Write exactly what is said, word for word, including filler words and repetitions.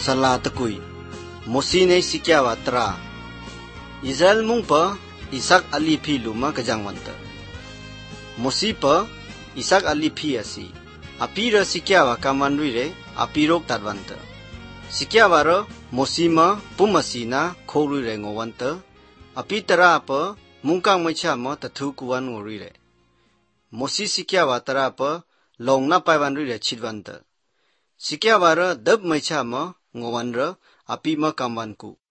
sala tekui mosi nei sikya watra Israel mung pa Isak ali phi luma kajang wanta mosi pa Isak ali phi asi api ra sikya wa kamanri re api rok tatwanta sikya wa ro mosi ma pumasi na khori re ngowanta api tara pa mungkang macha ma tathu kuwan ngori re mosi sikya wa tara pa long na paiwan ri re chidwanta sikya wa ra dab macha ma ngowan ra api ma kamwan ku